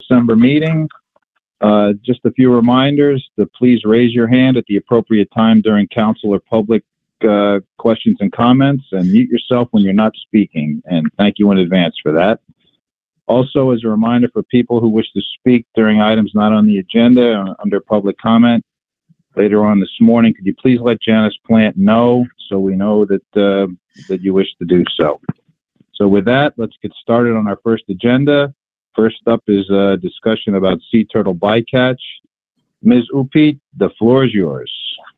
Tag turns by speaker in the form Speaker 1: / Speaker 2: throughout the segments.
Speaker 1: December meeting. Just a few reminders to please raise your hand at the appropriate time during council or public questions and comments, and mute yourself when you're not speaking. And thank you in advance for that. Also, as a reminder for people who wish to speak during items not on the agenda or under public comment later on this morning, could you please let Janice Plant know so we know that that you wish to do so. So with that, let's get started on our first agenda. First up is a discussion about sea turtle bycatch. Ms. Upit, the floor is yours.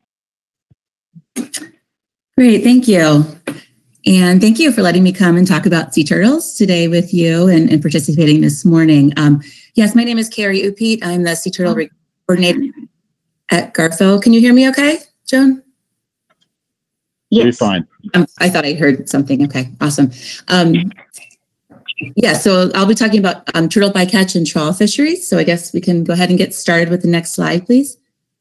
Speaker 2: Great, thank you. And thank you for letting me come and talk about sea turtles today with you and participating this morning. Yes, my name is Carrie Upit. I'm the sea turtle coordinator at Garfo. Can you hear me okay, Joan?
Speaker 1: Yes. You're fine.
Speaker 2: I thought I heard something. Okay, awesome. Yeah, so I'll be talking about turtle bycatch and trawl fisheries. So I guess we can go ahead and get started with the next slide, please.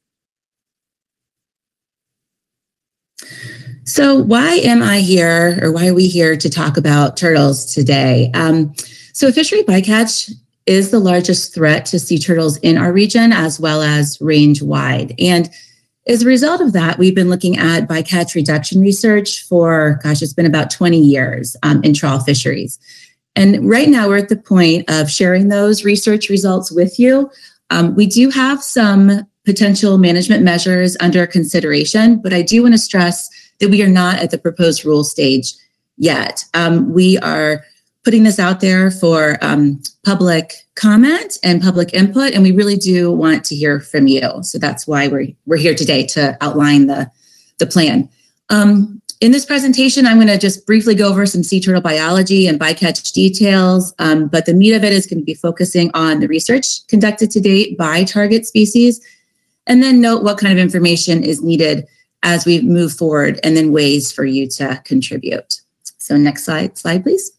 Speaker 2: So why am I here, or why are we here to talk about turtles today? So fishery bycatch is the largest threat to sea turtles in our region, as well as range-wide. And as a result of that, we've been looking at bycatch reduction research for, it's been about 20 years in trawl fisheries. And right now we're at the point of sharing those research results with you. We do have some potential management measures under consideration, but I do want to stress that we are not at the proposed rule stage yet. We are putting this out there for public comment and public input, and we really do want to hear from you. So that's why we're here today to outline the plan. In this presentation, I'm going to just briefly go over some sea turtle biology and bycatch details, but the meat of it is going to be focusing on the research conducted to date by target species, and then note what kind of information is needed as we move forward, and then ways for you to contribute. So next slide, please.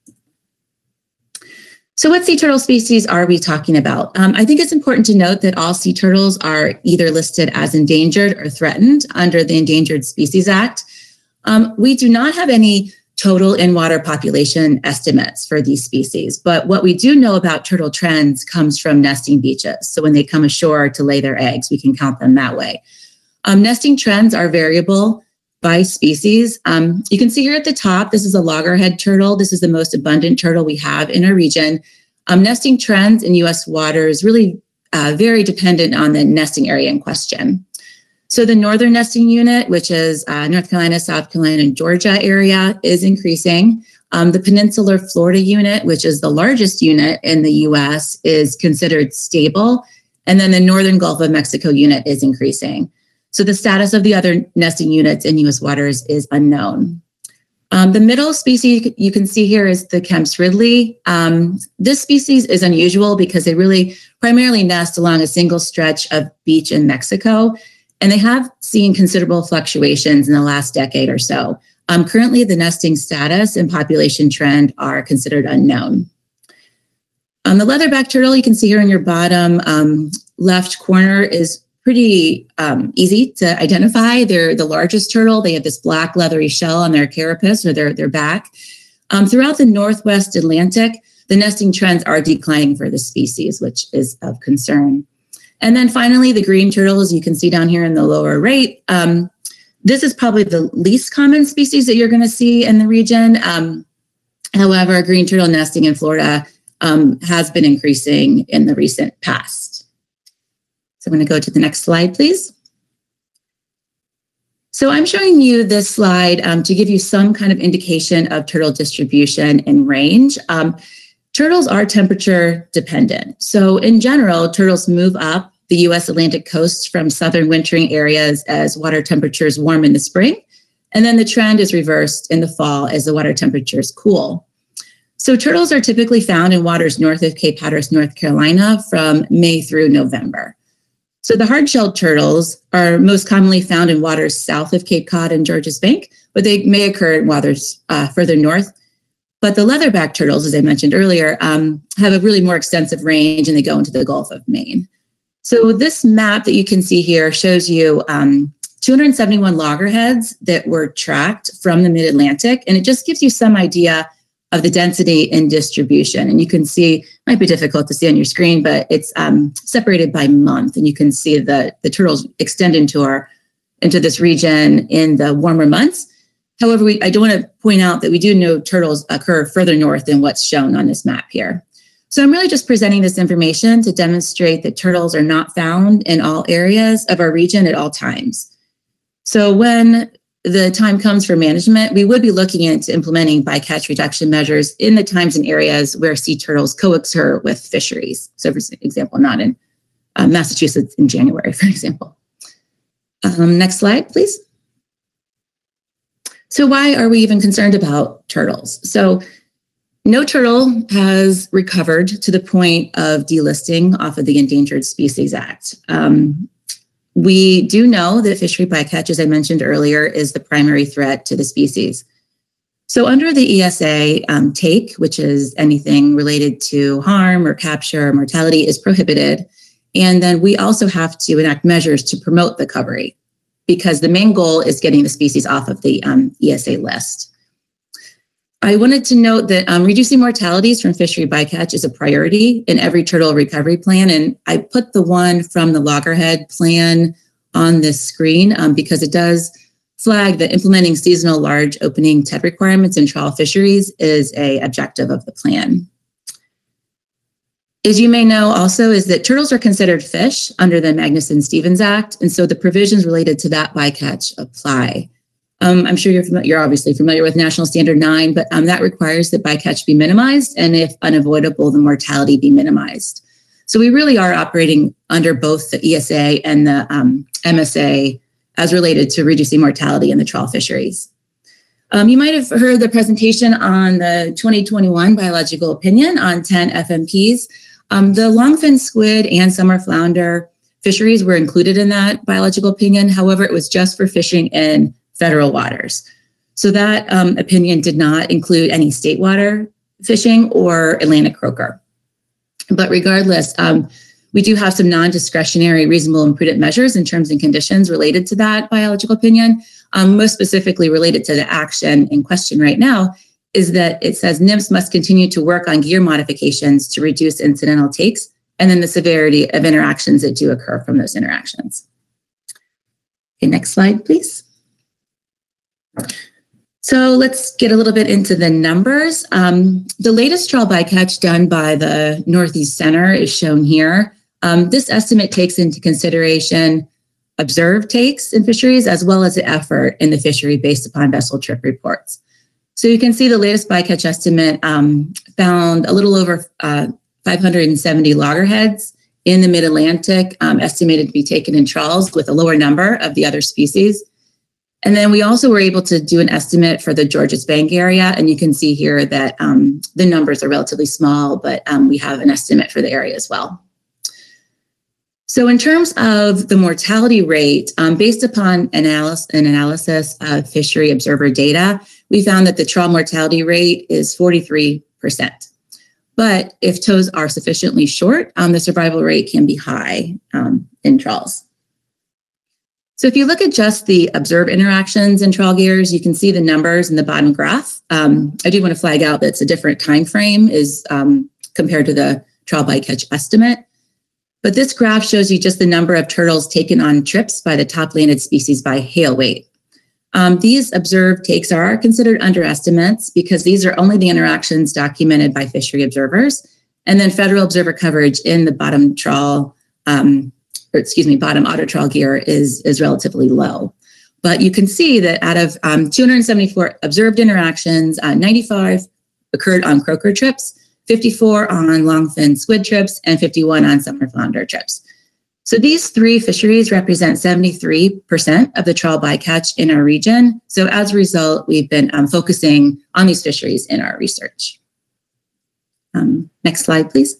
Speaker 2: So what sea turtle species are we talking about? I think it's important to note that all sea turtles are either listed as endangered or threatened under the Endangered Species Act. We do not have any total in-water population estimates for these species, but what we do know about turtle trends comes from nesting beaches. So when they come ashore to lay their eggs, we can count them that way. Nesting trends are variable by species. You can see here at the top, this is a loggerhead turtle. This is the most abundant turtle we have in our region. Nesting trends in U.S. waters really very dependent on the nesting area in question. So the northern nesting unit, which is North Carolina, South Carolina, and Georgia area, is increasing. The peninsular Florida unit, which is the largest unit in the U.S., is considered stable. And then the northern Gulf of Mexico unit is increasing. So the status of the other nesting units in U.S. waters is unknown. The middle species you can see here is the Kemp's Ridley. This species is unusual because they really primarily nest along a single stretch of beach in Mexico, and they have seen considerable fluctuations in the last decade or so. Currently, the nesting status and population trend are considered unknown. The leatherback turtle you can see here in your bottom left corner is pretty easy to identify. They're the largest turtle. They have this black leathery shell on their carapace, or their back. Throughout the Northwest Atlantic, the nesting trends are declining for the species, which is of concern. And then finally, the green turtles you can see down here in the lower right. This is probably the least common species that you're going to see in the region. However, green turtle nesting in Florida has been increasing in the recent past. So I'm going to go to the next slide, please. So I'm showing you this slide to give you some kind of indication of turtle distribution and range. Turtles are temperature dependent. So in general, turtles move up the U.S. Atlantic coast from southern wintering areas as water temperatures warm in the spring. And then the trend is reversed in the fall as the water temperatures cool. So turtles are typically found in waters north of Cape Hatteras, North Carolina from May through November. So the hard-shelled turtles are most commonly found in waters south of Cape Cod and Georges Bank, but they may occur in waters further north. But the leatherback turtles, as I mentioned earlier, have a really more extensive range, and they go into the Gulf of Maine. So this map that you can see here shows you 271 loggerheads that were tracked from the mid-Atlantic, and it just gives you some idea of the density and distribution. And you can see, it might be difficult to see on your screen, but it's separated by month. And you can see the turtles extend into this region in the warmer months. However, I do want to point out that we do know turtles occur further north than what's shown on this map here. So I'm really just presenting this information to demonstrate that turtles are not found in all areas of our region at all times. So when the time comes for management, we would be looking into implementing bycatch reduction measures in the times and areas where sea turtles co-occur with fisheries. So for example, not in Massachusetts in January, for example. Next slide, please. So why are we even concerned about turtles? So no turtle has recovered to the point of delisting off of the Endangered Species Act. We do know that fishery bycatch, as I mentioned earlier, is the primary threat to the species. So under the ESA, take, which is anything related to harm or capture or mortality, is prohibited. And then we also have to enact measures to promote the recovery, because the main goal is getting the species off of the ESA list. I wanted to note that reducing mortalities from fishery bycatch is a priority in every turtle recovery plan. And I put the one from the Loggerhead plan on this screen because it does flag that implementing seasonal large opening TED requirements in trawl fisheries is an objective of the plan. As you may know also is that turtles are considered fish under the Magnuson-Stevens Act. And so the provisions related to that bycatch apply. I'm sure you're obviously familiar with National Standard 9, but that requires that bycatch be minimized, and if unavoidable, the mortality be minimized. So we really are operating under both the ESA and the MSA as related to reducing mortality in the trawl fisheries. You might have heard the presentation on the 2021 biological opinion on 10 FMPs. The longfin squid and summer flounder fisheries were included in that biological opinion. However, it was just for fishing in federal waters. So that opinion did not include any state water fishing or Atlantic croaker. But regardless, we do have some non-discretionary reasonable and prudent measures and terms and conditions related to that biological opinion. Most specifically related to the action in question right now is that it says NMFS must continue to work on gear modifications to reduce incidental takes and then the severity of interactions that do occur from those interactions. Okay, next slide, please. So let's get a little bit into the numbers. The latest trawl bycatch done by the Northeast Center is shown here. This estimate takes into consideration observed takes in fisheries as well as the effort in the fishery based upon vessel trip reports. So you can see the latest bycatch estimate found a little over 570 loggerheads in the mid-Atlantic, estimated to be taken in trawls with a lower number of the other species. And then we also were able to do an estimate for the Georges Bank area. And you can see here that the numbers are relatively small, but we have an estimate for the area as well. So in terms of the mortality rate, based upon an analysis of fishery observer data, we found that the trawl mortality rate is 43%. But if tows are sufficiently short, the survival rate can be high in trawls. So if you look at just the observed interactions in trawl gears, you can see the numbers in the bottom graph. I do want to flag out that it's a different time frame is compared to the trawl bycatch estimate. But this graph shows you just the number of turtles taken on trips by the top landed species by hale weight. These observed takes are considered underestimates because these are only the interactions documented by fishery observers. And then federal observer coverage in the bottom trawl, bottom otter trawl gear is relatively low. But you can see that out of 274 observed interactions, 95 occurred on croaker trips, 54 on longfin squid trips, and 51 on summer flounder trips. So these three fisheries represent 73% of the trawl bycatch in our region. So as a result, we've been focusing on these fisheries in our research. Next slide, please.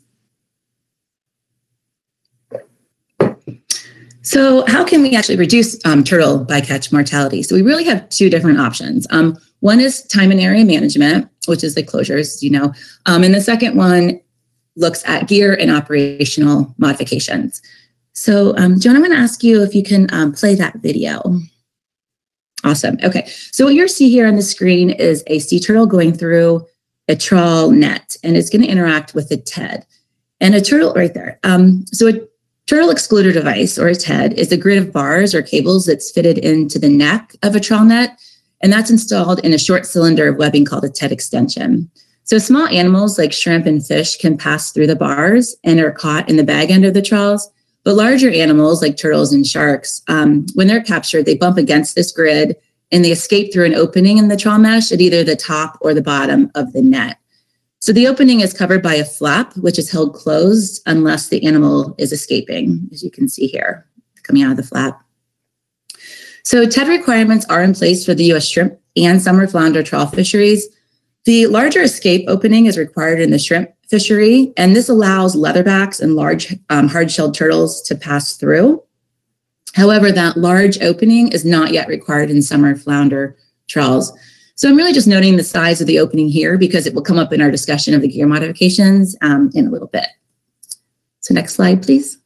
Speaker 2: So how can we actually reduce turtle bycatch mortality? So we really have two different options. One is time and area management, which is the closures, and the second one looks at gear and operational modifications. So Joan, I'm going to ask you if you can play that video. Awesome. Okay. So what you'll see here on the screen is a sea turtle going through a trawl net, and it's going to interact with a TED. And a turtle, right there. So a turtle excluder device, or a TED, is a grid of bars or cables that's fitted into the neck of a trawl net, and that's installed in a short cylinder of webbing called a TED extension. So small animals like shrimp and fish can pass through the bars and are caught in the bag end of the trawls. But larger animals like turtles and sharks, when they're captured, they bump against this grid and they escape through an opening in the trawl mesh at either the top or the bottom of the net. So the opening is covered by a flap, which is held closed unless the animal is escaping, as you can see here, coming out of the flap. So TED requirements are in place for the U.S. shrimp and summer flounder trawl fisheries. The larger escape opening is required in the shrimp fishery, and this allows leatherbacks and large hard-shelled turtles to pass through. However, that large opening is not yet required in summer flounder trawls. So I'm really just noting the size of the opening here because it will come up in our discussion of the gear modifications in a little bit. So next slide, please.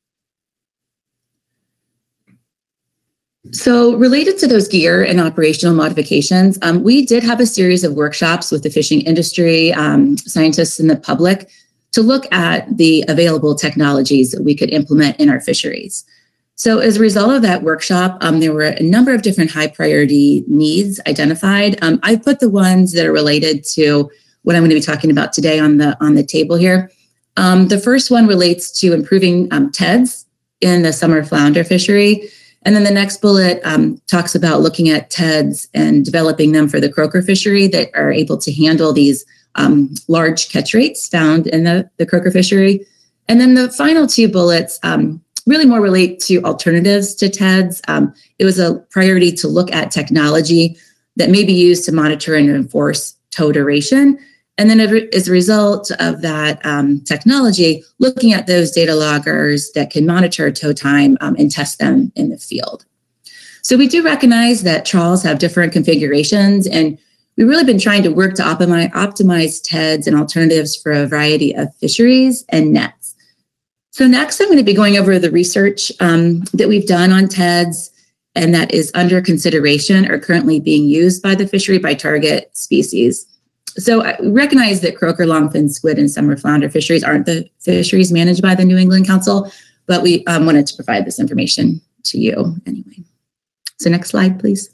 Speaker 2: So related to those gear and operational modifications, we did have a series of workshops with the fishing industry, scientists, and the public to look at the available technologies that we could implement in our fisheries. So as a result of that workshop, there were a number of different high priority needs identified. I put the ones that are related to what I'm going to be talking about today on the table here. The first one relates to improving TEDs in the summer flounder fishery. And then the next bullet talks about looking at TEDs and developing them for the croaker fishery that are able to handle these large catch rates found in the croaker fishery. And then the final two bullets really more relate to alternatives to TEDs. It was a priority to look at technology that may be used to monitor and enforce tow duration. And then as a result of that technology, looking at those data loggers that can monitor tow time and test them in the field. So we do recognize that trawls have different configurations, and we've really been trying to work to optimize TEDs and alternatives for a variety of fisheries and nets. So next, I'm going to be going over the research that we've done on TEDs and that is under consideration or currently being used by the fishery by target species. So I recognize that croaker, longfin squid, and summer flounder fisheries aren't the fisheries managed by the New England Council, but we wanted to provide this information to you anyway. So next slide, please.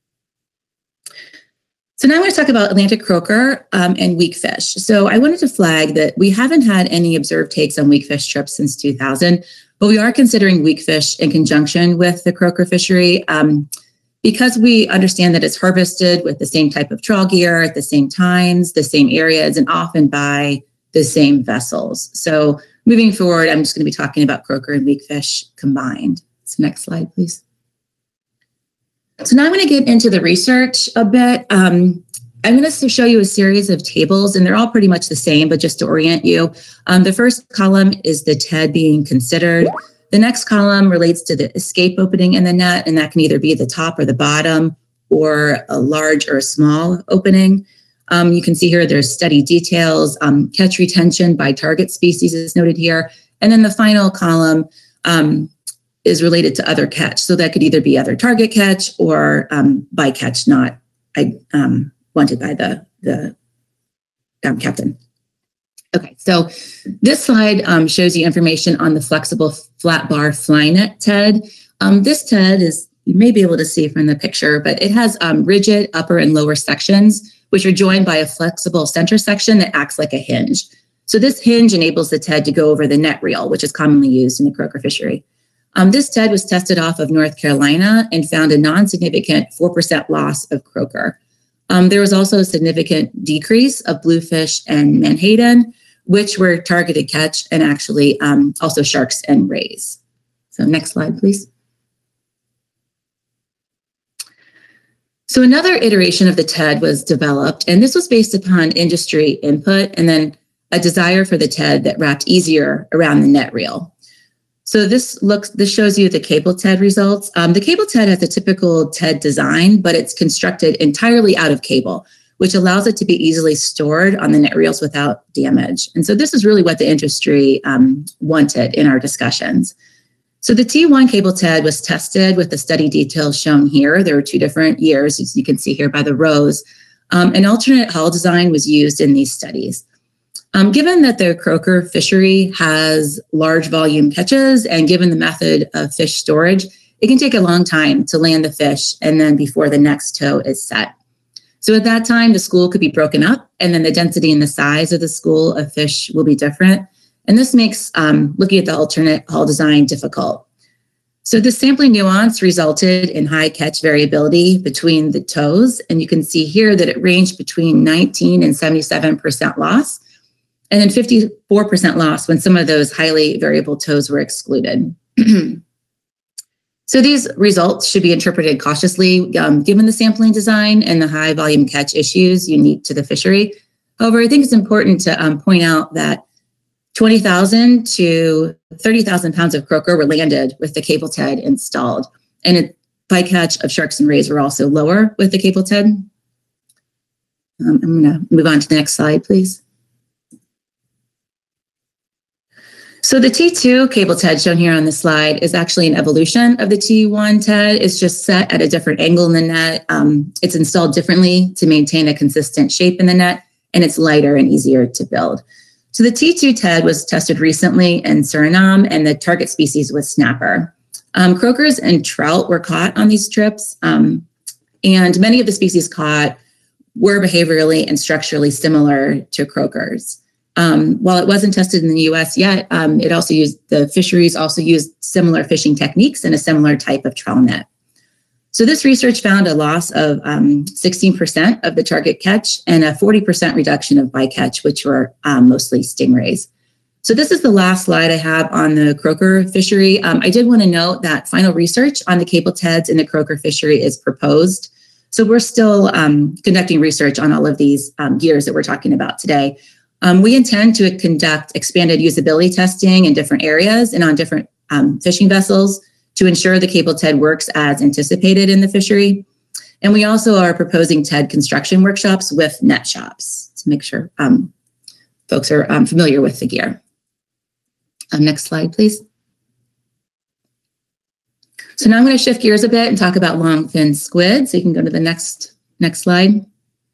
Speaker 2: So now I'm going to talk about Atlantic croaker and weak fish. So I wanted to flag that we haven't had any observed takes on weak fish trips since 2000, but we are considering weak fish in conjunction with the croaker fishery because we understand that it's harvested with the same type of trawl gear at the same times, the same areas, and often by the same vessels. So moving forward, I'm just going to be talking about croaker and weak fish combined. So next slide, please. So now I'm going to get into the research a bit. I'm going to show you a series of tables, and they're all pretty much the same, but just to orient you. The first column is the TED being considered. The next column relates to the escape opening in the net, and that can either be the top or the bottom, or a large or a small opening. You can see here there's study details, catch retention by target species is noted here. And then the final column is related to other catch. So that could either be other target catch or bycatch not wanted by the captain. Okay, so this slide shows you information on the flexible flat bar fly net TED. This TED is, you may be able to see from the picture, but it has rigid upper and lower sections, which are joined by a flexible center section that acts like a hinge. So this hinge enables the TED to go over the net reel, which is commonly used in the croaker fishery. This TED was tested off of North Carolina and found a non-significant 4% loss of croaker. There was also a significant decrease of bluefish and menhaden, which were targeted catch, and actually also sharks and rays. So next slide, please. So another iteration of the TED was developed, and this was based upon industry input and then a desire for the TED that wrapped easier around the net reel. So this shows you the cable TED results. The cable TED has a typical TED design, but it's constructed entirely out of cable, which allows it to be easily stored on the net reels without damage. And so this is really what the industry wanted in our discussions. So the T1 cable TED was tested with the study details shown here. There were 2 different years, as you can see here by the rows. An alternate hull design was used in these studies. Given that the Croaker fishery has large volume catches and given the method of fish storage, it can take a long time to land the fish and then before the next tow is set. So at that time, the school could be broken up and then the density and the size of the school of fish will be different. And this makes looking at the alternate hull design difficult. So the sampling nuance resulted in high catch variability between the tows. And you can see here that it ranged between 19 and 77% loss, and then 54% loss when some of those highly variable tows were excluded. So these results should be interpreted cautiously, given the sampling design and the high volume catch issues unique to the fishery. However, I think it's important to point out that 20,000 to 30,000 pounds of croaker were landed with the cable TED installed. And bycatch of sharks and rays were also lower with the cable TED. I'm going to move on to the next slide, please. So the T2 cable TED shown here on the slide is actually an evolution of the T1 TED. It's just set at a different angle in the net. It's installed differently to maintain a consistent shape in the net, and it's lighter and easier to build. So the T2 TED was tested recently in Suriname, and the target species was snapper. Croakers and trout were caught on these trips, and many of the species caught were behaviorally and structurally similar to croakers. While it wasn't tested in the U.S. yet, the fisheries also used similar fishing techniques and a similar type of trawl net. So this research found a loss of 16% of the target catch and a 40% reduction of bycatch, which were mostly stingrays. So this is the last slide I have on the croaker fishery. I did want to note that final research on the cable TEDs in the croaker fishery is proposed. So we're still conducting research on all of these gears that we're talking about today. We intend to conduct expanded usability testing in different areas and on different fishing vessels to ensure the cable TED works as anticipated in the fishery. And we also are proposing TED construction workshops with net shops to make sure folks are familiar with the gear. Next slide, please. So now I'm going to shift gears a bit and talk about longfin squid. So you can go to the next slide.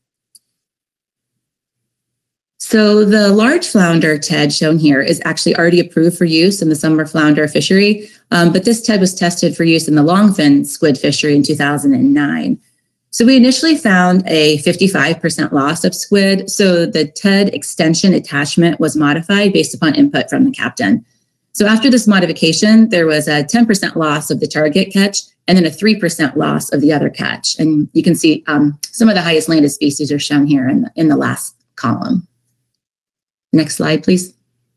Speaker 2: So the large flounder TED shown here is actually already approved for use in the summer flounder fishery, but this TED was tested for use in the longfin squid fishery in 2009. So we initially found a 55% loss of squid, so the TED extension attachment was modified based upon input from the captain. So after this modification, there was a 10% loss of the target catch and then a 3% loss of the other catch. And you can see some of the highest landed species are shown here in the last column. Next slide, please.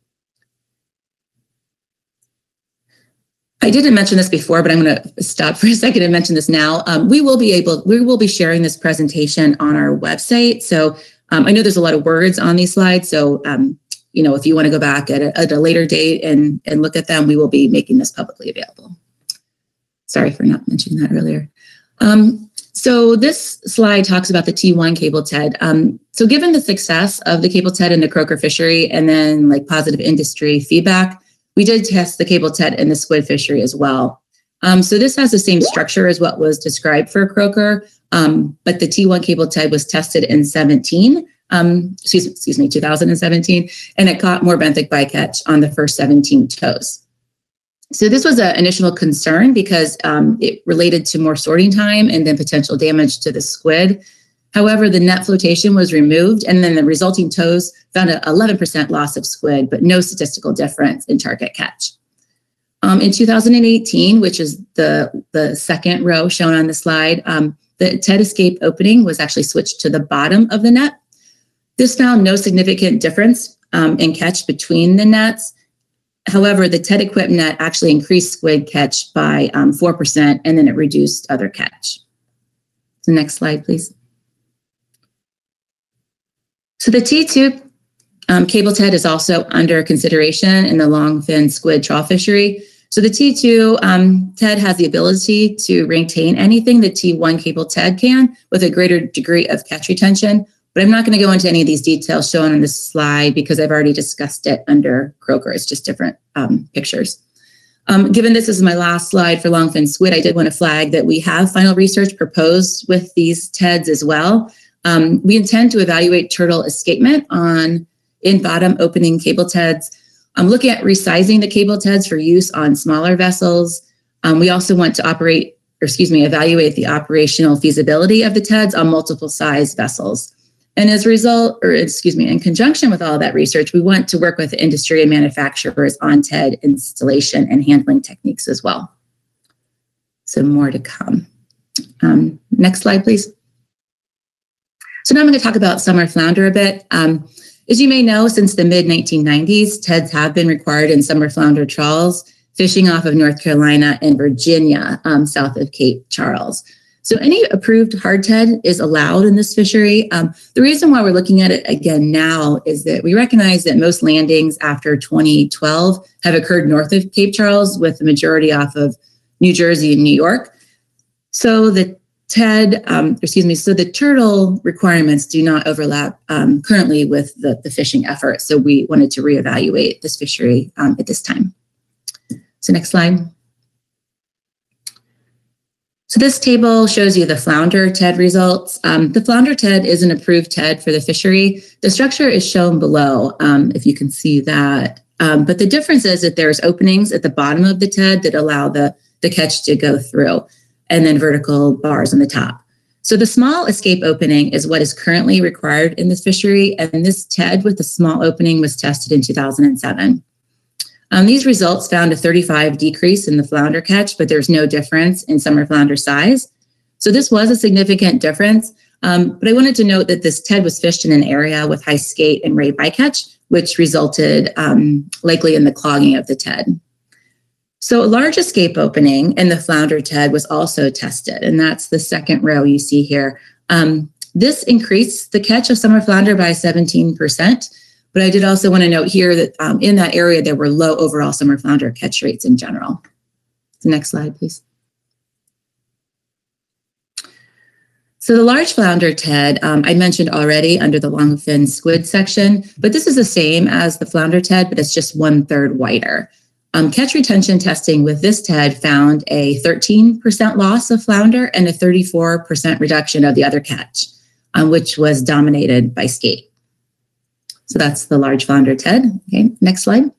Speaker 2: I didn't mention this before, but I'm going to stop for a second and mention this now. We will be sharing this presentation on our website. So I know there's a lot of words on these slides. So, if you want to go back at a later date and look at them, we will be making this publicly available. Sorry for not mentioning that earlier. So this slide talks about the T1 cable TED. So given the success of the cable TED in the croaker fishery and then positive industry feedback, we did test the cable TED in the squid fishery as well. So this has the same structure as what was described for croaker, but the T1 cable TED was tested in 2017, and it caught more benthic bycatch on the first 17 tows. So this was an initial concern because it related to more sorting time and then potential damage to the squid. However, the net flotation was removed and then the resulting tows found an 11% loss of squid, but no statistical difference in target catch. In 2018, which is the second row shown on the slide, the TED escape opening was actually switched to the bottom of the net. This found no significant difference in catch between the nets. However, the TED equipped net actually increased squid catch by 4%, and then it reduced other catch. So next slide, please. So the T2 cable TED is also under consideration in the longfin squid trawl fishery. So the T2 TED has the ability to retain anything the T1 cable TED can with a greater degree of catch retention. But I'm not going to go into any of these details shown on this slide because I've already discussed it under croaker. It's just different pictures. Given this is my last slide for longfin squid, I did want to flag that we have final research proposed with these TEDs as well. We intend to evaluate turtle escapement in bottom opening cable TEDs. I'm looking at resizing the cable TEDs for use on smaller vessels. We also want to evaluate the operational feasibility of the TEDs on multiple size vessels. And in conjunction with all of that research, we want to work with industry and manufacturers on TED installation and handling techniques as well. So more to come. Next slide, please. So now I'm going to talk about summer flounder a bit. As you may know, since the mid-1990s, TEDs have been required in summer flounder trawls, fishing off of North Carolina and Virginia, south of Cape Charles. So any approved hard TED is allowed in this fishery. The reason why we're looking at it again now is that we recognize that most landings after 2012 have occurred north of Cape Charles, with the majority off of New Jersey and New York. So the turtle requirements do not overlap currently with the fishing effort. So we wanted to reevaluate this fishery at this time. So next slide. So this table shows you the flounder TED results. The flounder TED is an approved TED for the fishery. The structure is shown below, if you can see that. But the difference is that there's openings at the bottom of the TED that allow the catch to go through, and then vertical bars on the top. So the small escape opening is what is currently required in this fishery, and this TED with the small opening was tested in 2007. These results found a 35 decrease in the flounder catch, but there's no difference in summer flounder size. So this was a significant difference, but I wanted to note that this TED was fished in an area with high skate and ray bycatch, which resulted likely in the clogging of the TED. So a large escape opening in the flounder TED was also tested, and that's the second row you see here. This increased the catch of summer flounder by 17%, but I did also want to note here that in that area, there were low overall summer flounder catch rates in general. The next slide, please. So the large flounder TED, I mentioned already under the longfin squid section, but this is the same as the flounder TED, but it's just 1/3 wider. Catch retention testing with this TED found a 13% loss of flounder and a 34% reduction of the other catch, which was dominated by skate. So that's the large flounder TED. Okay, next slide.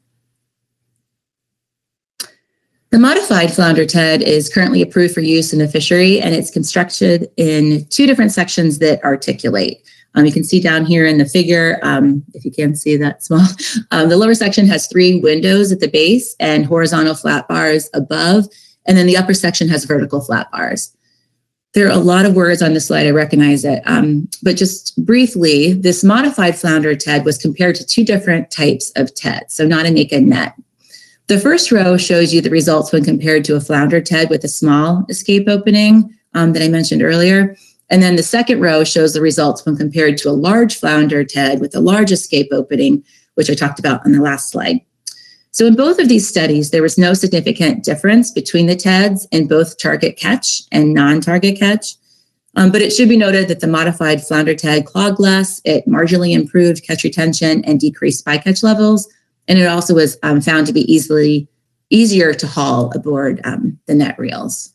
Speaker 2: The modified flounder TED is currently approved for use in the fishery, and it's constructed in two different sections that articulate. You can see down here in the figure, if you can see that small, the lower section has 3 windows at the base and horizontal flat bars above, and then the upper section has vertical flat bars. There are a lot of words on this slide, I recognize it, but just briefly, this modified flounder TED was compared to 2 different types of TED, so not a naked net. The first row shows you the results when compared to a flounder TED with a small escape opening that I mentioned earlier. And then the second row shows the results when compared to a large flounder TED with a large escape opening, which I talked about on the last slide. So in both of these studies, there was no significant difference between the TEDs in both target catch and non-target catch. But it should be noted that the modified flounder TED clogged less, it marginally improved catch retention and decreased bycatch levels. And it also was found to be easier to haul aboard the net reels.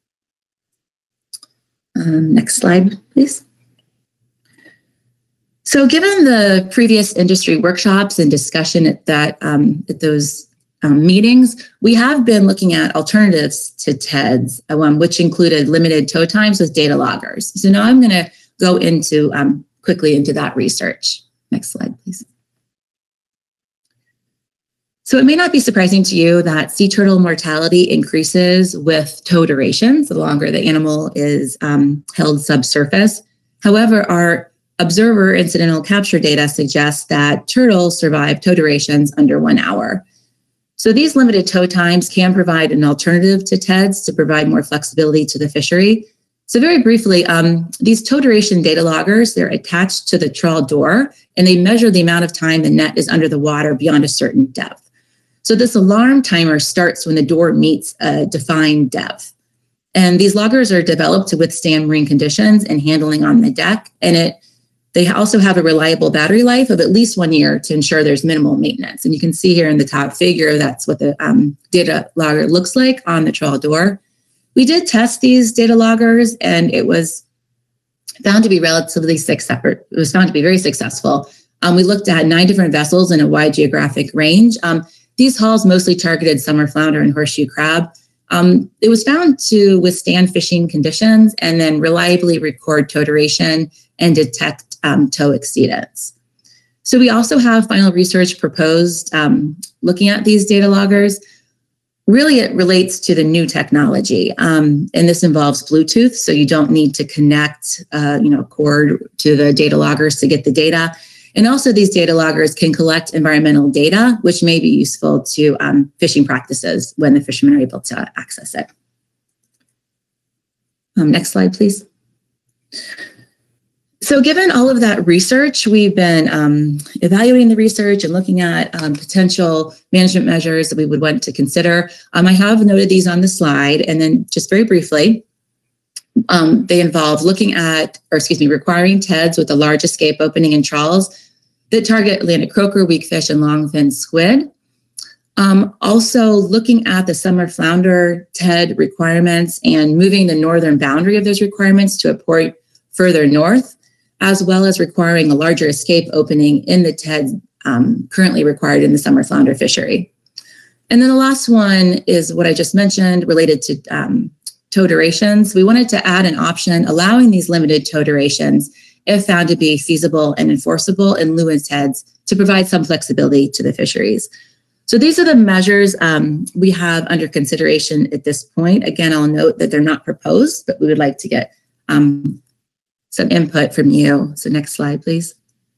Speaker 2: Next slide, please. So given the previous industry workshops and discussion at those meetings, we have been looking at alternatives to TEDs, which included limited tow times with data loggers. So now I'm going to go quickly into that research. Next slide, please. So it may not be surprising to you that sea turtle mortality increases with tow durations, the longer the animal is held subsurface. However, our observer incidental capture data suggests that turtles survive tow durations under 1 hour. So these limited tow times can provide an alternative to TEDs to provide more flexibility to the fishery. So very briefly, these tow duration data loggers, they're attached to the trawl door, and they measure the amount of time the net is under the water beyond a certain depth. So this alarm timer starts when the door meets a defined depth. And these loggers are developed to withstand marine conditions and handling on the deck. And they also have a reliable battery life of at least 1 year to ensure there's minimal maintenance. And you can see here in the top figure, that's what the data logger looks like on the trawl door. We did test these data loggers, and it was found to be relatively it was found to be very successful. We looked at 9 different vessels in a wide geographic range. These hulls mostly targeted summer flounder and horseshoe crab. It was found to withstand fishing conditions and then reliably record tow duration and detect tow exceedance. So we also have final research proposed looking at these data loggers. Really, it relates to the new technology, and this involves Bluetooth, so you don't need to connect cord to the data loggers to get the data. And also these data loggers can collect environmental data, which may be useful to fishing practices when the fishermen are able to access it. Next slide, please. So given all of that research, we've been evaluating the research and looking at potential management measures that we would want to consider. I have noted these on the slide, and then just very briefly, they involve requiring TEDs with a large escape opening in trawls that target Atlantic croaker, weakfish, and longfin squid. Also looking at the summer flounder TED requirements and moving the northern boundary of those requirements to a port further north, as well as requiring a larger escape opening in the TED currently required in the summer flounder fishery. And then the last one is what I just mentioned related to tow durations. We wanted to add an option allowing these limited tow durations if found to be feasible and enforceable in lieu of TEDs to provide some flexibility to the fisheries. So these are the measures we have under consideration at this point. Again, I'll note that they're not proposed, but we would like to get some input from you. So next slide, please.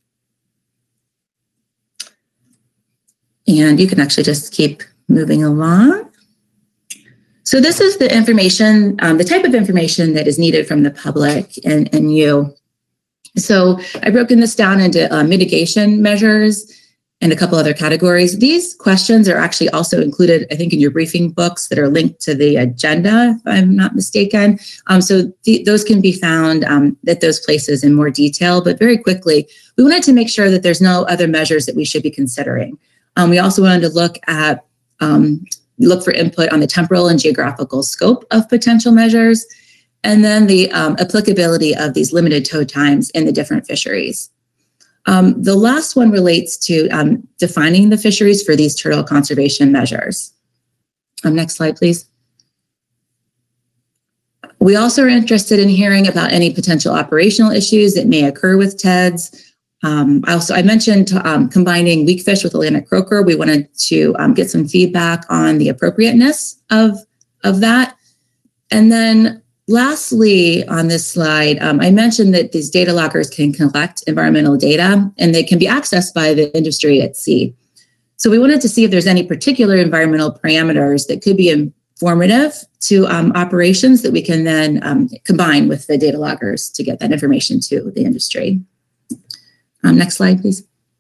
Speaker 2: And you can actually just keep moving along. So this is the information, the type of information that is needed from the public and you. So I've broken this down into mitigation measures and a couple other categories. These questions are actually also included, I think, in your briefing books that are linked to the agenda, if I'm not mistaken. So those can be found at those places in more detail. But very quickly, we wanted to make sure that there's no other measures that we should be considering. We also wanted to look for input on the temporal and geographical scope of potential measures, and then the applicability of these limited tow times in the different fisheries. The last one relates to defining the fisheries for these turtle conservation measures. Next slide, please. We also are interested in hearing about any potential operational issues that may occur with TEDs. I mentioned combining weakfish with Atlantic croaker. We wanted to get some feedback on the appropriateness of that. And then lastly, on this slide, I mentioned that these data loggers can collect environmental data and they can be accessed by the industry at sea. So we wanted to see if there's any particular environmental parameters that could be informative to operations that we can then combine with the data loggers to get that information to the industry. Next slide, please.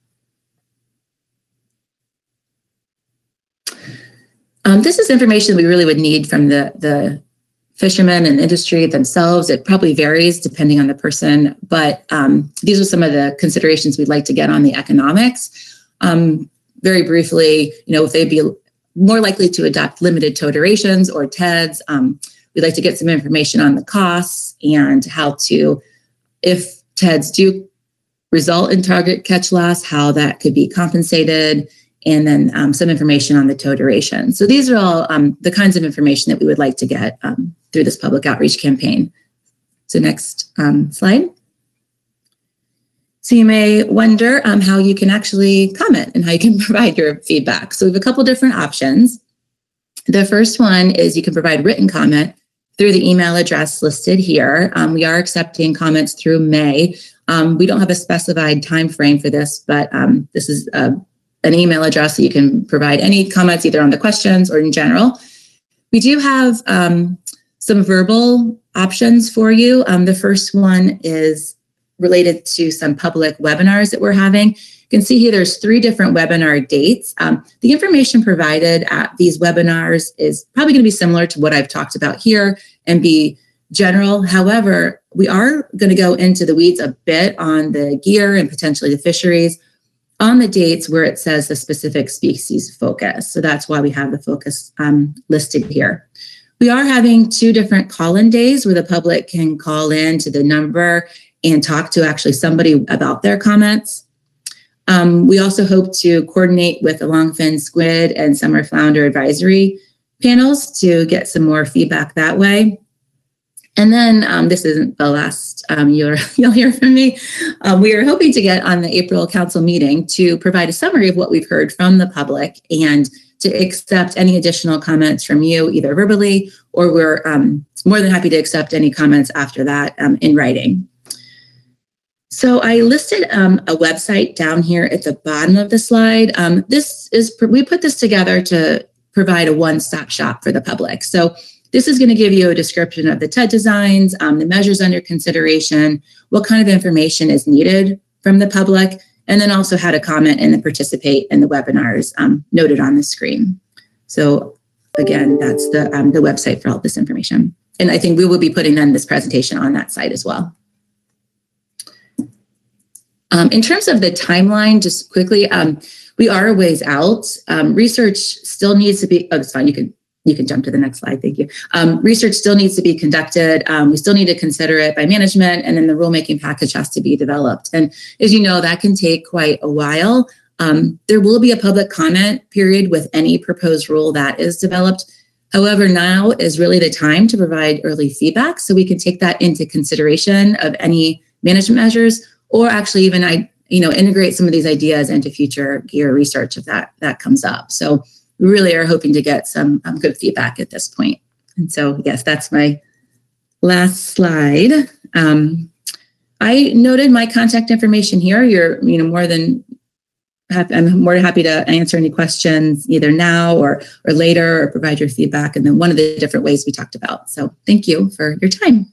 Speaker 2: This is information we really would need from the fishermen and industry themselves. It probably varies depending on the person, but these are some of the considerations we'd like to get on the economics. Very briefly, if they'd be more likely to adopt limited tow durations or TEDs, we'd like to get some information on the costs and how to, if TEDs do result in target catch loss, how that could be compensated, and then some information on the tow duration. So these are all the kinds of information that we would like to get through this public outreach campaign. So next slide. So you may wonder how you can actually comment and how you can provide your feedback. So we have a couple different options. The first one is you can provide written comment through the email address listed here. We are accepting comments through May. We don't have a specified time frame for this, but this is an email address that you can provide any comments either on the questions or in general. We do have some verbal options for you. The first one is related to some public webinars that we're having. You can see here there's 3 different webinar dates. The information provided at these webinars is probably going to be similar to what I've talked about here and be general. However, we are going to go into the weeds a bit on the gear and potentially the fisheries on the dates where it says the specific species focus. So that's why we have the focus listed here. We are having 2 different call-in days where the public can call in to the number and talk to actually somebody about their comments. We also hope to coordinate with the Longfin Squid and Summer Flounder advisory panels to get some more feedback that way. And then this isn't the last you'll hear from me. We are hoping to get on the April council meeting to provide a summary of what we've heard from the public and to accept any additional comments from you, either verbally, or we're more than happy to accept any comments after that in writing. So I listed a website down here at the bottom of the slide. We put this together to provide a one-stop shop for the public. So this is going to give you a description of the TED designs, the measures under consideration, what kind of information is needed from the public, and then also how to comment and participate in the webinars noted on the screen. So again, that's the website for all this information. And I think we will be putting then this presentation on that site as well. In terms of the timeline, just quickly, we are a ways out. Research still needs to be, oh, that's fine, you can jump to the next slide, thank you. Research still needs to be conducted. We still need to consider it by management, and then the rulemaking package has to be developed. And as you know, that can take quite a while. There will be a public comment period with any proposed rule that is developed. However, now is really the time to provide early feedback so we can take that into consideration of any management measures, or actually even integrate some of these ideas into future GEAR research if that comes up. So we really are hoping to get some good feedback at this point. And so, yes, that's my last slide. I noted my contact information here. I'm more than happy to answer any questions either now or later, or provide your feedback. And then one of the different ways we talked about. So thank you for your time.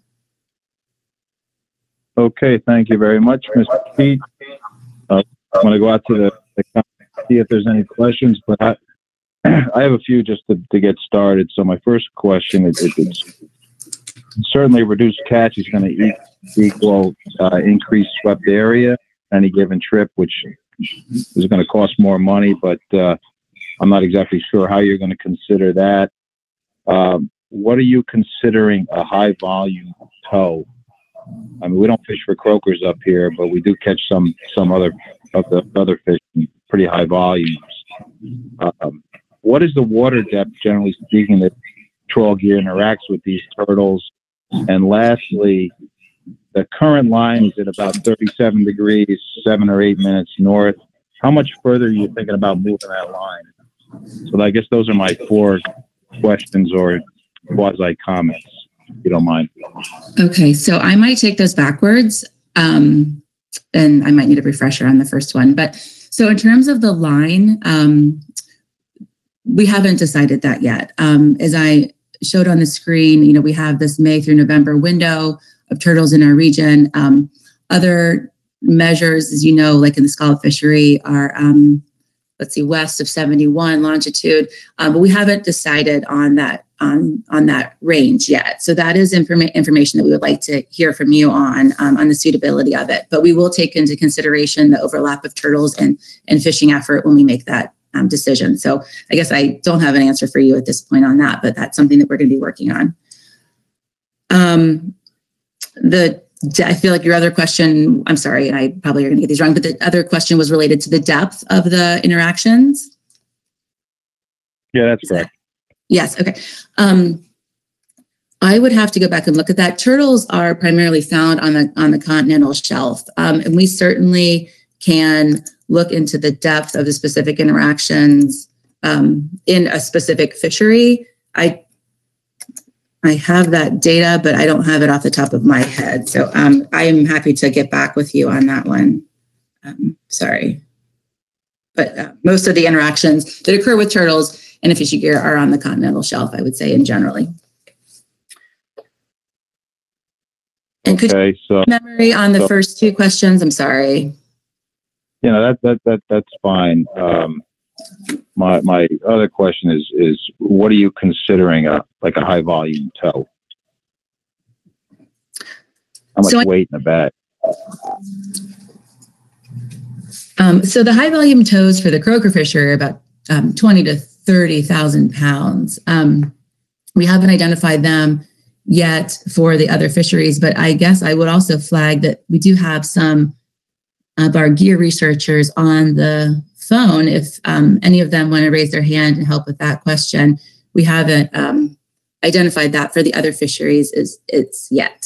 Speaker 1: Okay, thank you very much, Mr. Pete. I'm going to go out to the see if there's any questions, but I have a few just to get started. So my first question is, it's certainly reduced catch is going to equal increased swept area any given trip, which is going to cost more money, but I'm not exactly sure how you're going to consider that. What are you considering a high volume tow? I mean, we don't fish for croakers up here, but we do catch some other of the other fish in pretty high volumes. What is the water depth, generally speaking, that Trawl Gear interacts with these turtles? And lastly, the current line is at about 37 degrees, 7 or 8 minutes north. How much further are you thinking about moving that line? So I guess those are my 4 questions or quasi comments, if you don't mind.
Speaker 2: Okay, so I might take those backwards, and I might need a refresher on the first one. But so in terms of the line, we haven't decided that yet. As I showed on the screen, we have this May through November window of turtles in our region. Other measures, as you know, like in the scallop fishery, are west of 71 longitude, but we haven't decided on that range yet. So that is information that we would like to hear from you on the suitability of it. But we will take into consideration the overlap of turtles and fishing effort when we make that decision. So I guess I don't have an answer for you at this point on that, but that's something that we're going to be working on. I feel like your other question, I'm sorry, and I probably are going to get these wrong, but the other question was related to the depth of the interactions.
Speaker 1: Yeah, that's correct.
Speaker 2: Yes. Okay. I would have to go back and look at that. Turtles are primarily found on the continental shelf, and we certainly can look into the depth of the specific interactions in a specific fishery. I have that data, but I don't have it off the top of my head. So I am happy to get back with you on that one. Sorry. But most of the interactions that occur with turtles and a fishing gear are on the continental shelf, I would say, in generally. And could you memory on the first 2 questions? I'm sorry.
Speaker 1: That's fine. My other question is what are you considering a high volume tow? How much weight in the bag?
Speaker 2: So the high volume tows for the croaker fisher are about 20 to 30,000 pounds. We haven't identified them yet for the other fisheries, but I guess I would also flag that we do have some of our gear researchers on the phone. If any of them want to raise their hand and help with that question, we haven't identified that for the other fisheries it's yet.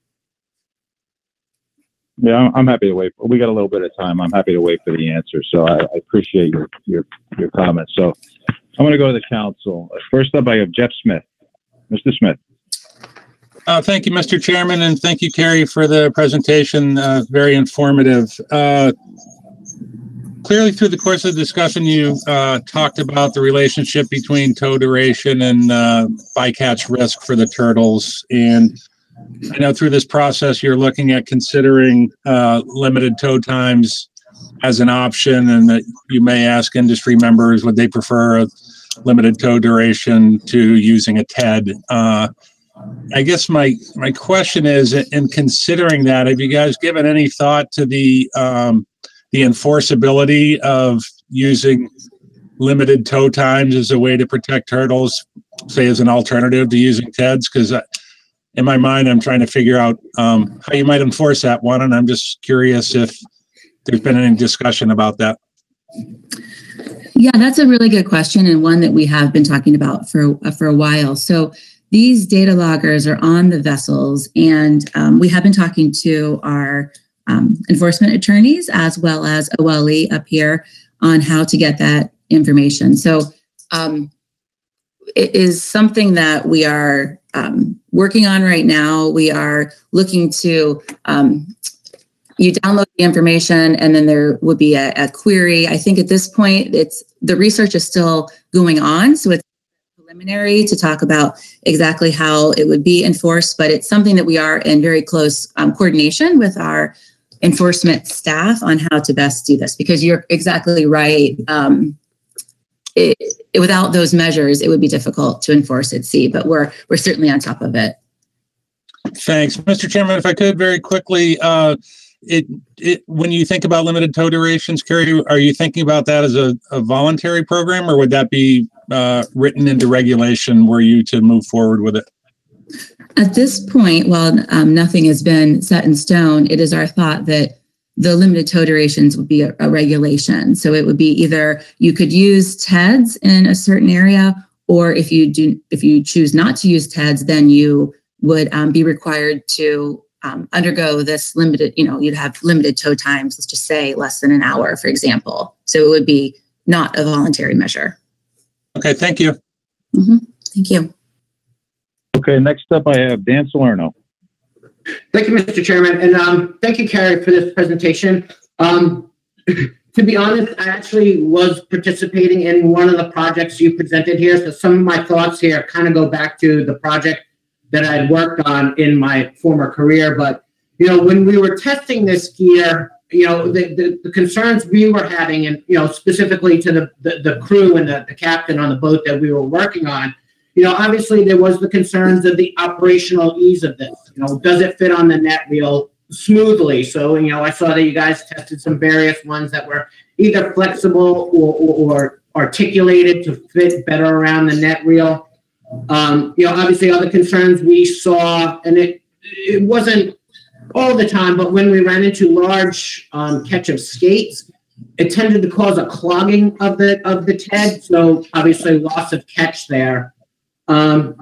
Speaker 1: Yeah, I'm happy to wait. We got a little bit of time. I'm happy to wait for the answer. So I appreciate your comments. So I'm going to go to the council. First up, I have Jeff Smith. Mr. Smith.
Speaker 3: Thank you, Mr. Chairman, and thank you, Carrie, for the presentation. Very informative. Clearly, through the course of the discussion, you talked about the relationship between tow duration and bycatch risk for the turtles. And I know through this process, you're looking at considering limited tow times as an option, and that you may ask industry members, would they prefer a limited tow duration to using a TED? I guess my question is, in considering that, have you guys given any thought to the enforceability of using limited tow times as a way to protect turtles, say as an alternative to using TEDs? Because in my mind, I'm trying to figure out how you might enforce that one, and I'm just curious if there's been any discussion about that.
Speaker 2: Yeah, that's a really good question, and one that we have been talking about for a while. So these data loggers are on the vessels, and we have been talking to our enforcement attorneys as well as OLE up here on how to get that information. So it is something that we are working on right now. We are looking to, you download the information and then there would be a query. I think at this point, the research is still going on. So it's preliminary to talk about exactly how it would be enforced, but it's something that we are in very close coordination with our enforcement staff on how to best do this, because you're exactly right. Without those measures, it would be difficult to enforce at sea, but we're certainly on top of it.
Speaker 3: Thanks. Mr. Chairman, if I could very quickly, when you think about limited tow durations, Carrie, are you thinking about that as a voluntary program, or would that be written into regulation were you to move forward with it?
Speaker 2: At this point, while nothing has been set in stone, it is our thought that the limited tow durations would be a regulation. So it would be either you could use TEDs in a certain area, or if you choose not to use TEDs, then you would be required to undergo this limited, you'd have limited tow times, let's just say less than an hour, for example. So it would be not a voluntary measure.
Speaker 3: Okay, thank you.
Speaker 2: Mm-hmm. Thank you.
Speaker 1: Okay, next up I have Dan Salerno.
Speaker 4: Thank you, Mr. Chairman, and thank you, Carrie, for this presentation. To be honest, I actually was participating in one of the projects you presented here, so some of my thoughts here kind of go back to the project that I had worked on in my former career. But, when we were testing this gear, the concerns we were having, and, specifically to the crew and the captain on the boat that we were working on, obviously there was the concerns of the operational ease of this. Does it fit on the net reel smoothly? So, I saw that you guys tested some various ones that were either flexible or articulated to fit better around the net reel. Obviously other concerns we saw, and it wasn't all the time, but when we ran into large catch of skates, it tended to cause a clogging of the TED. So obviously loss of catch there. Kind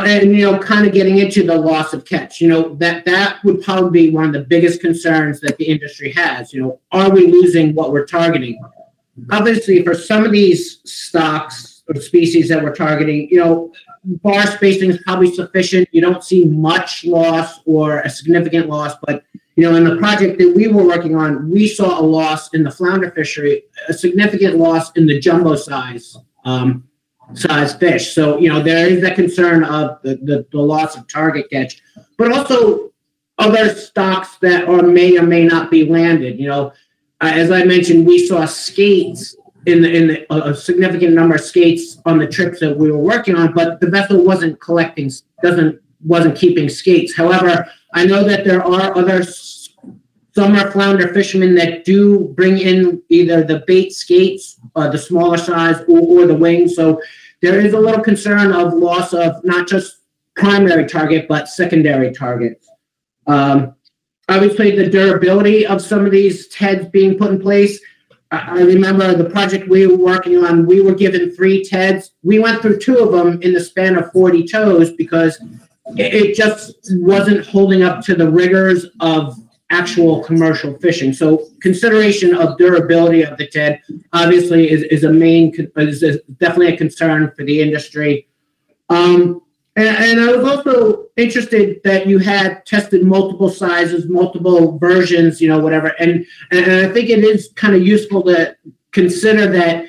Speaker 4: of getting into the loss of catch, that would probably be one of the biggest concerns that the industry has. Are we losing what we're targeting? Obviously, for some of these stocks or species that we're targeting, bar spacing is probably sufficient. You don't see much loss or a significant loss, but in the project that we were working on, we saw a loss in the flounder fishery, a significant loss in the jumbo size fish. So, there is that concern of the loss of target catch, but also other stocks that may or may not be landed. As I mentioned, we saw skates in a significant number of skates on the trips that we were working on, but the vessel wasn't keeping skates. However, I know that there are other summer flounder fishermen that do bring in either the bait skates, the smaller size, or the wings. So there is a little concern of loss of not just primary target, but secondary targets. Obviously, the durability of some of these TEDs being put in place. I remember the project we were working on, we were given 3 TEDs. We went through 2 of them in the span of 40 tows because it just wasn't holding up to the rigors of actual commercial fishing. So consideration of durability of the TED obviously is definitely a concern for the industry. And I was also interested that you had tested multiple sizes, multiple versions, whatever. And I think it is kind of useful to consider that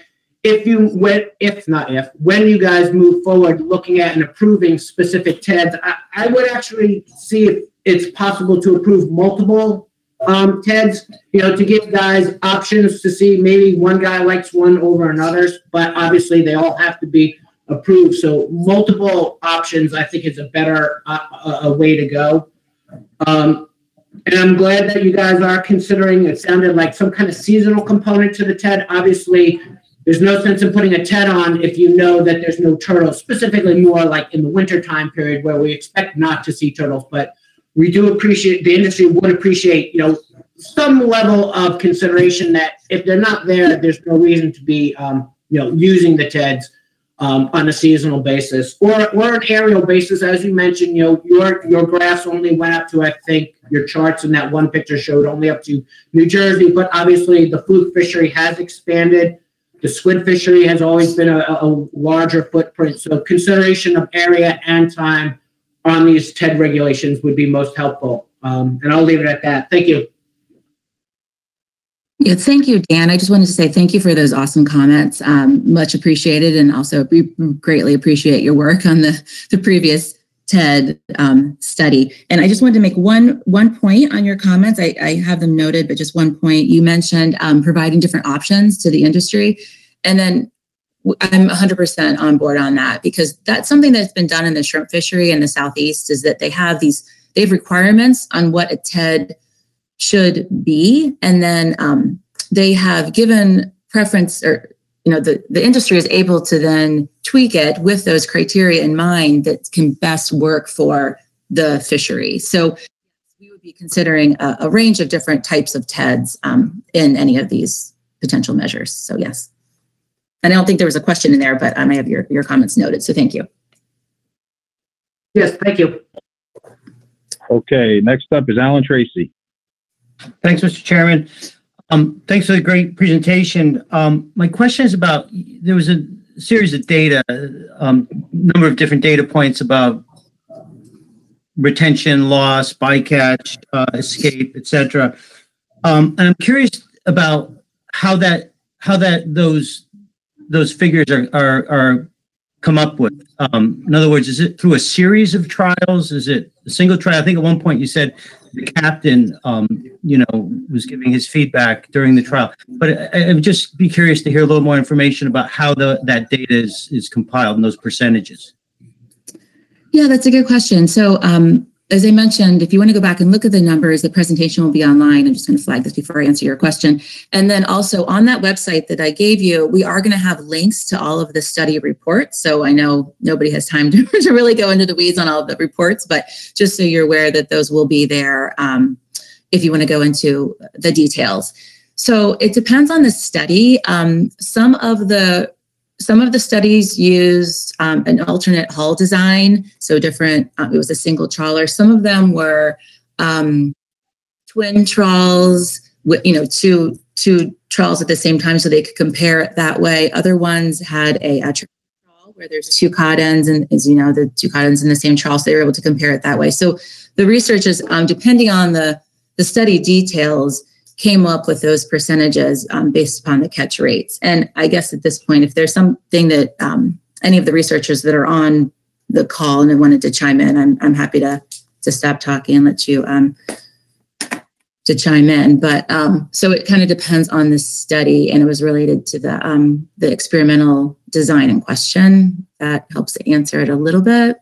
Speaker 4: when you guys move forward looking at and approving specific TEDs, I would actually see if it's possible to approve multiple TEDs, to give guys options to see maybe one guy likes one over another's, but obviously they all have to be approved. So multiple options, I think, is a better a way to go. And I'm glad that you guys are considering, it sounded like some kind of seasonal component to the TED. Obviously, there's no sense in putting a TED on if you know that there's no turtles, specifically more like in the winter time period where we expect not to see turtles. But we do appreciate, the industry would appreciate, some level of consideration that if they're not there, there's no reason to be, using the TEDs on a seasonal basis or an aerial basis. As you mentioned, your graphs only went up to, I think your charts in that one picture showed only up to New Jersey, but obviously the fluke fishery has expanded. The squid fishery has always been a larger footprint. So consideration of area and time on these TED regulations would be most helpful. And I'll leave it at that. Thank you.
Speaker 2: Yeah, thank you, Dan. I just wanted to say thank you for those awesome comments. Much appreciated, and also we greatly appreciate your work on the previous TED study. And I just wanted to make one point on your comments. I have them noted, but just one point. You mentioned providing different options to the industry, and then I'm 100% on board on that, because that's something that's been done in the shrimp fishery in the Southeast, is that they have requirements on what a TED should be, and then they have given preference, or the industry is able to then tweak it with those criteria in mind that can best work for the fishery. So we would be considering a range of different types of TEDs in any of these potential measures. So yes, and I don't think there was a question in there, but I have your comments noted. So thank you.
Speaker 4: Yes, thank you.
Speaker 1: Okay, next up is Alan Tracy.
Speaker 5: Thanks, Mr. Chairman. Thanks for the great presentation. My question is about, there was a series of data, number of different data points about retention, loss, bycatch, escape, etc. And I'm curious about how those figures are come up with. In other words, is it through a series of trials? Is it a single trial? I think at one point you said the captain, was giving his feedback during the trial. But I would just be curious to hear a little more information about how that data is compiled and those percentages.
Speaker 2: Yeah, that's a good question. So as I mentioned, if you want to go back and look at the numbers, the presentation will be online. I'm just going to flag this before I answer your question. And then also on that website that I gave you, we are going to have links to all of the study reports. So I know nobody has time to really go into the weeds on all of the reports, but just so you're aware that those will be there if you want to go into the details. So it depends on the study. Some of the studies used an alternate hull design, so different. It was a single trawler. Some of them were twin trawls, with two trawls at the same time, so they could compare it that way. Other ones had a trawl where there's 2 cod ends, and as you know, the 2 cod ends in the same trawl, so they were able to compare it that way. So the researchers, depending on the study details, came up with those percentages based upon the catch rates. And I guess at this point, if there's something that any of the researchers that are on the call and they wanted to chime in, I'm happy to stop talking and let you to chime in. But so it kind of depends on the study, and it was related to the experimental design in question. That helps to answer it a little bit.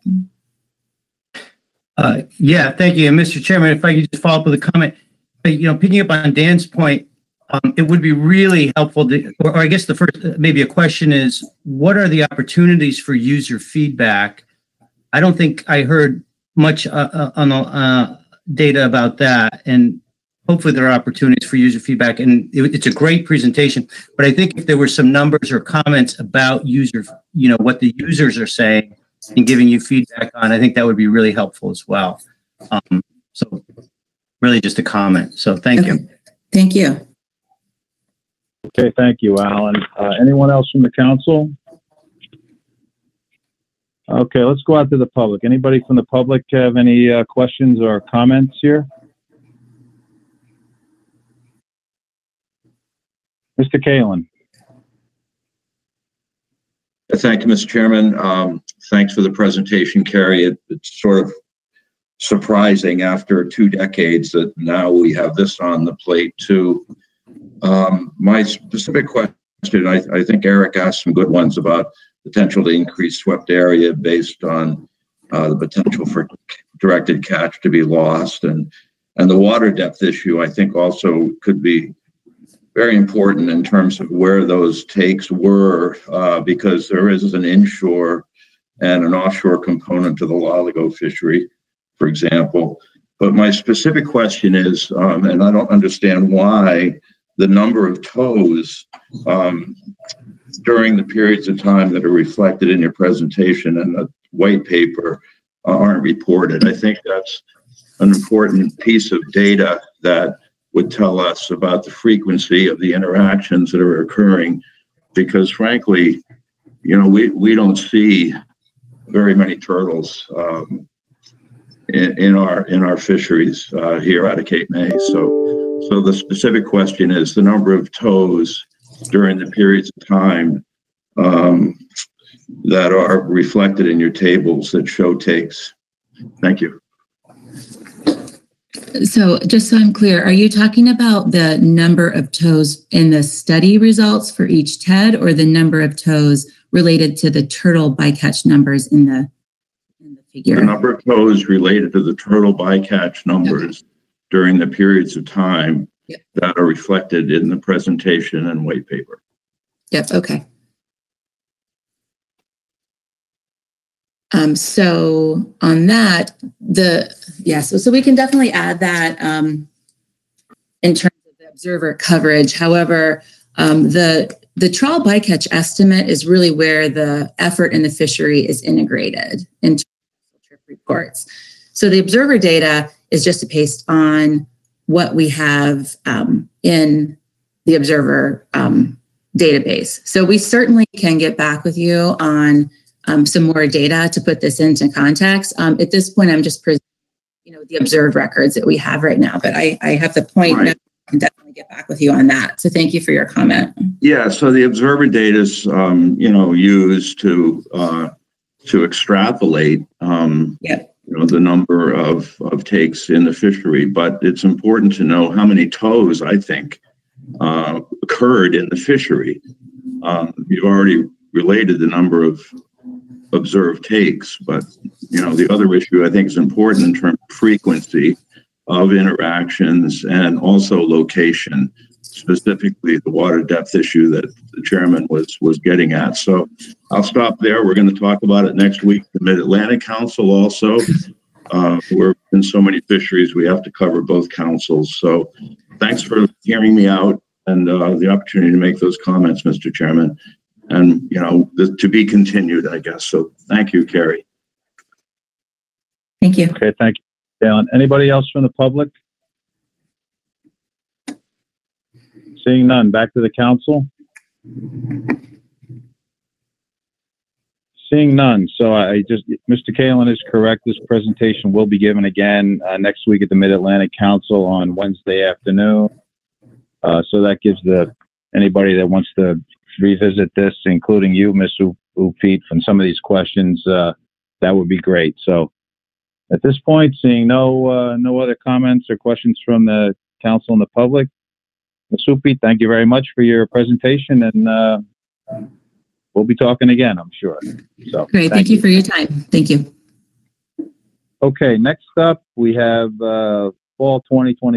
Speaker 5: Yeah, thank you. And Mr. Chairman, if I could just follow up with a comment. Picking up on Dan's point, it would be really helpful to, or I guess the first, maybe a question is, what are the opportunities for user feedback I don't think I heard much on the data about that, and hopefully there are opportunities for user feedback. And it's a great presentation, but I think if there were some numbers or comments about what the users are saying and giving you feedback on, I think that would be really helpful as well. So really just a comment. So thank you.
Speaker 2: Thank you.
Speaker 1: Okay, thank you, Alan. Anyone else from the council? Okay, let's go out to the public. Anybody from the public have any questions or comments here? Mr. Kalin.
Speaker 6: Thank you, Mr. Chairman. Thanks for the presentation, Carrie. It's sort of surprising after 2 decades that now we have this on the plate too. My specific question, I think Eric asked some good ones about potential to increase swept area based on the potential for directed catch to be lost, and the water depth issue I think also could be very important in terms of where those takes were, because there is an inshore and an offshore component to the Loligo fishery, for example. But my specific question is, and I don't understand why the number of tows during the periods of time that are reflected in your presentation and the white paper aren't reported. I think that's an important piece of data that would tell us about the frequency of the interactions that are occurring, because frankly, we don't see very many turtles in our fisheries here out of Cape May. So the specific question is the number of tows during the periods of time that are reflected in your tables that show takes. Thank you.
Speaker 2: So just so I'm clear, are you talking about the number of tows in the study results for each TED, or the number of tows related to the turtle bycatch numbers in the figure?
Speaker 6: The number of tows related to the turtle bycatch numbers during the periods of time that are reflected in the presentation and white paper.
Speaker 2: Yep. Okay. So on that, so we can definitely add that in terms of the observer coverage. However, the trawl bycatch estimate is really where the effort in the fishery is integrated into trip reports. So the observer data is just based on what we have in the observer database. So we certainly can get back with you on some more data to put this into context. At this point, I'm just presenting, the observed records that we have right now, but I have the point.
Speaker 6: Right.
Speaker 2: Now I can definitely get back with you on that. So thank you for your comment.
Speaker 6: Yeah, so the observer data is, used to extrapolate, the number of takes in the fishery, but it's important to know how many tows, I think, occurred in the fishery. You've already related the number of observed takes, but the other issue I think is important in terms of frequency of interactions and also location, specifically the water depth issue that the chairman was getting at. So I'll stop there. We're going to talk about it next week. The Mid-Atlantic Council also. We're in so many fisheries, we have to cover both councils. So thanks for hearing me out and the opportunity to make those comments, Mr. Chairman. And, to be continued, I guess. So thank you, Carrie.
Speaker 2: Thank you.
Speaker 1: Okay, thank you, Alan. Anybody else from the public? Seeing none, back to the council. Seeing none. So Mr. Kalin is correct. This presentation will be given again next week at the Mid-Atlantic Council on Wednesday afternoon. So that gives anybody that wants to revisit this, including you, Ms. Upeit, from some of these questions, that would be great. So at this point, seeing no other comments or questions from the council and the public, Ms. Upeit, thank you very much for your presentation, and we'll be talking again, I'm sure. So
Speaker 2: Great. Thank you for your time. Thank you.
Speaker 1: Okay, next up, we have fall 2020